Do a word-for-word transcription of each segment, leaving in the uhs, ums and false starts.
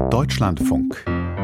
Deutschlandfunk.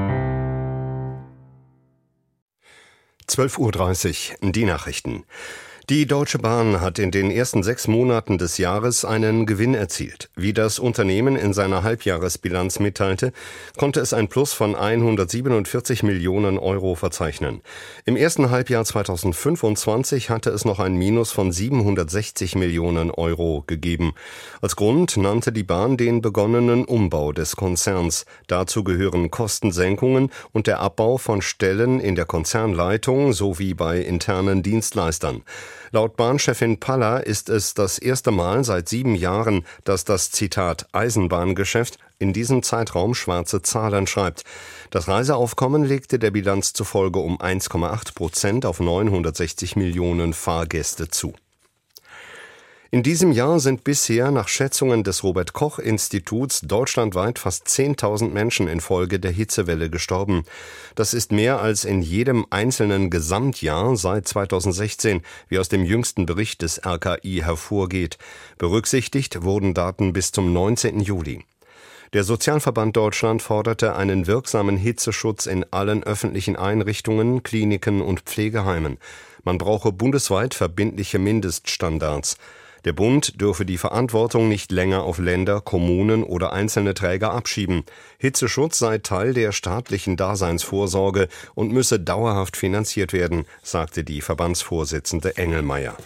zwölf Uhr dreißig, die Nachrichten. Die Deutsche Bahn hat in den ersten sechs Monaten des Jahres einen Gewinn erzielt. Wie das Unternehmen in seiner Halbjahresbilanz mitteilte, konnte es ein Plus von hundertsiebenundvierzig Millionen Euro verzeichnen. Im ersten Halbjahr zweitausendfünfundzwanzig hatte es noch ein Minus von siebenhundertsechzig Millionen Euro gegeben. Als Grund nannte die Bahn den begonnenen Umbau des Konzerns. Dazu gehören Kostensenkungen und der Abbau von Stellen in der Konzernleitung sowie bei internen Dienstleistern. Laut Bahnchefin Paller ist es das erste Mal seit sieben Jahren, dass das, Zitat, Eisenbahngeschäft in diesem Zeitraum schwarze Zahlen schreibt. Das Reiseaufkommen legte der Bilanz zufolge um eins Komma acht Prozent auf neunhundertsechzig Millionen Fahrgäste zu. In diesem Jahr sind bisher nach Schätzungen des Robert-Koch-Instituts deutschlandweit fast zehntausend Menschen infolge der Hitzewelle gestorben. Das ist mehr als in jedem einzelnen Gesamtjahr seit zweitausendsechzehn, wie aus dem jüngsten Bericht des R K I hervorgeht. Berücksichtigt wurden Daten bis zum neunzehnten Juli. Der Sozialverband Deutschland forderte einen wirksamen Hitzeschutz in allen öffentlichen Einrichtungen, Kliniken und Pflegeheimen. Man brauche bundesweit verbindliche Mindeststandards. Der Bund dürfe die Verantwortung nicht länger auf Länder, Kommunen oder einzelne Träger abschieben. Hitzeschutz sei Teil der staatlichen Daseinsvorsorge und müsse dauerhaft finanziert werden, sagte die Verbandsvorsitzende Engelmeier.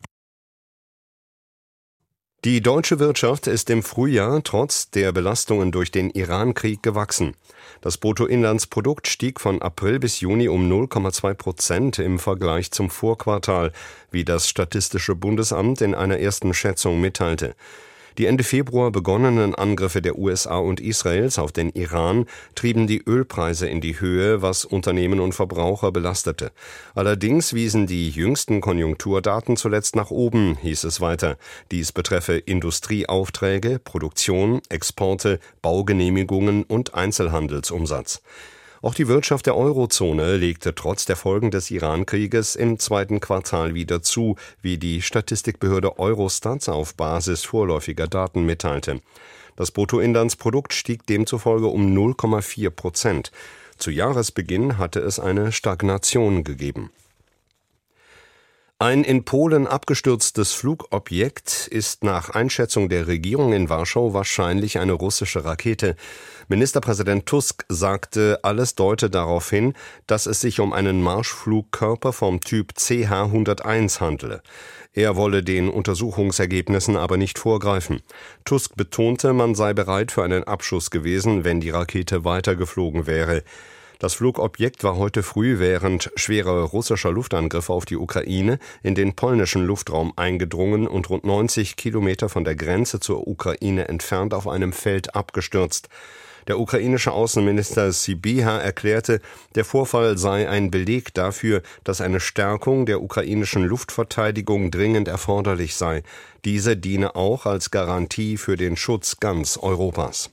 Die deutsche Wirtschaft ist im Frühjahr trotz der Belastungen durch den Iran-Krieg gewachsen. Das Bruttoinlandsprodukt stieg von April bis Juni um null Komma zwei Prozent im Vergleich zum Vorquartal, wie das Statistische Bundesamt in einer ersten Schätzung mitteilte. Die Ende Februar begonnenen Angriffe der U S A und Israels auf den Iran trieben die Ölpreise in die Höhe, was Unternehmen und Verbraucher belastete. Allerdings wiesen die jüngsten Konjunkturdaten zuletzt nach oben, hieß es weiter. Dies betreffe Industrieaufträge, Produktion, Exporte, Baugenehmigungen und Einzelhandelsumsatz. Auch die Wirtschaft der Eurozone legte trotz der Folgen des Iran-Krieges im zweiten Quartal wieder zu, wie die Statistikbehörde Eurostat auf Basis vorläufiger Daten mitteilte. Das Bruttoinlandsprodukt stieg demzufolge um null Komma vier Prozent. Zu Jahresbeginn hatte es eine Stagnation gegeben. Ein in Polen abgestürztes Flugobjekt ist nach Einschätzung der Regierung in Warschau wahrscheinlich eine russische Rakete. Ministerpräsident Tusk sagte, alles deute darauf hin, dass es sich um einen Marschflugkörper vom Typ C H hunderteins handele. Er wolle den Untersuchungsergebnissen aber nicht vorgreifen. Tusk betonte, man sei bereit für einen Abschuss gewesen, wenn die Rakete weitergeflogen wäre. Das Flugobjekt war heute früh während schwerer russischer Luftangriffe auf die Ukraine in den polnischen Luftraum eingedrungen und rund neunzig Kilometer von der Grenze zur Ukraine entfernt auf einem Feld abgestürzt. Der ukrainische Außenminister Sybiha erklärte, der Vorfall sei ein Beleg dafür, dass eine Stärkung der ukrainischen Luftverteidigung dringend erforderlich sei. Diese diene auch als Garantie für den Schutz ganz Europas.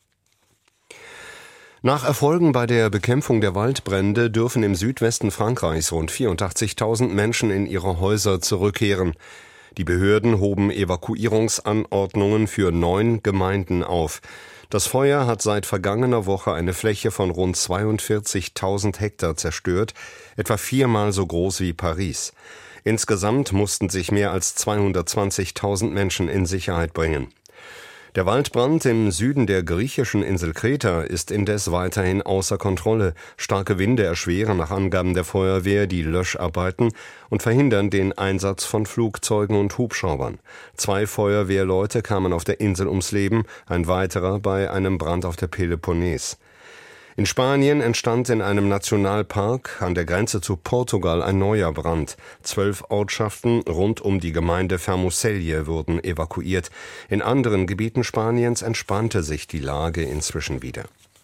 Nach Erfolgen bei der Bekämpfung der Waldbrände dürfen im Südwesten Frankreichs rund vierundachtzigtausend Menschen in ihre Häuser zurückkehren. Die Behörden hoben Evakuierungsanordnungen für neun Gemeinden auf. Das Feuer hat seit vergangener Woche eine Fläche von rund zweiundvierzigtausend Hektar zerstört, etwa viermal so groß wie Paris. Insgesamt mussten sich mehr als zweihundertzwanzigtausend Menschen in Sicherheit bringen. Der Waldbrand im Süden der griechischen Insel Kreta ist indes weiterhin außer Kontrolle. Starke Winde erschweren nach Angaben der Feuerwehr die Löscharbeiten und verhindern den Einsatz von Flugzeugen und Hubschraubern. Zwei Feuerwehrleute kamen auf der Insel ums Leben, ein weiterer bei einem Brand auf der Peloponnes. In Spanien entstand in einem Nationalpark an der Grenze zu Portugal ein neuer Brand. Zwölf Ortschaften rund um die Gemeinde Fermoselle wurden evakuiert. In anderen Gebieten Spaniens entspannte sich die Lage inzwischen wieder.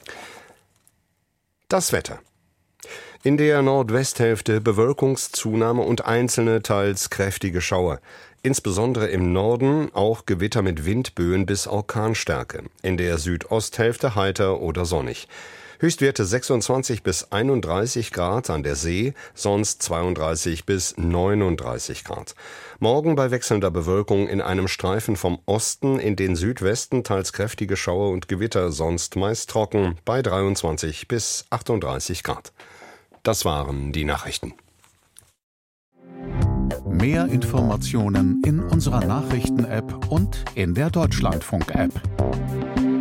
Das Wetter. In der Nordwesthälfte Bewölkungszunahme und einzelne, teils kräftige Schauer. Insbesondere im Norden auch Gewitter mit Windböen bis Orkanstärke. In der Südosthälfte heiter oder sonnig. Höchstwerte sechsundzwanzig bis einunddreißig Grad an der See, sonst zweiunddreißig bis neununddreißig Grad. Morgen bei wechselnder Bewölkung in einem Streifen vom Osten in den Südwesten teils kräftige Schauer und Gewitter, sonst meist trocken bei dreiundzwanzig bis achtunddreißig Grad. Das waren die Nachrichten. Mehr Informationen in unserer Nachrichten-App und in der Deutschlandfunk-App.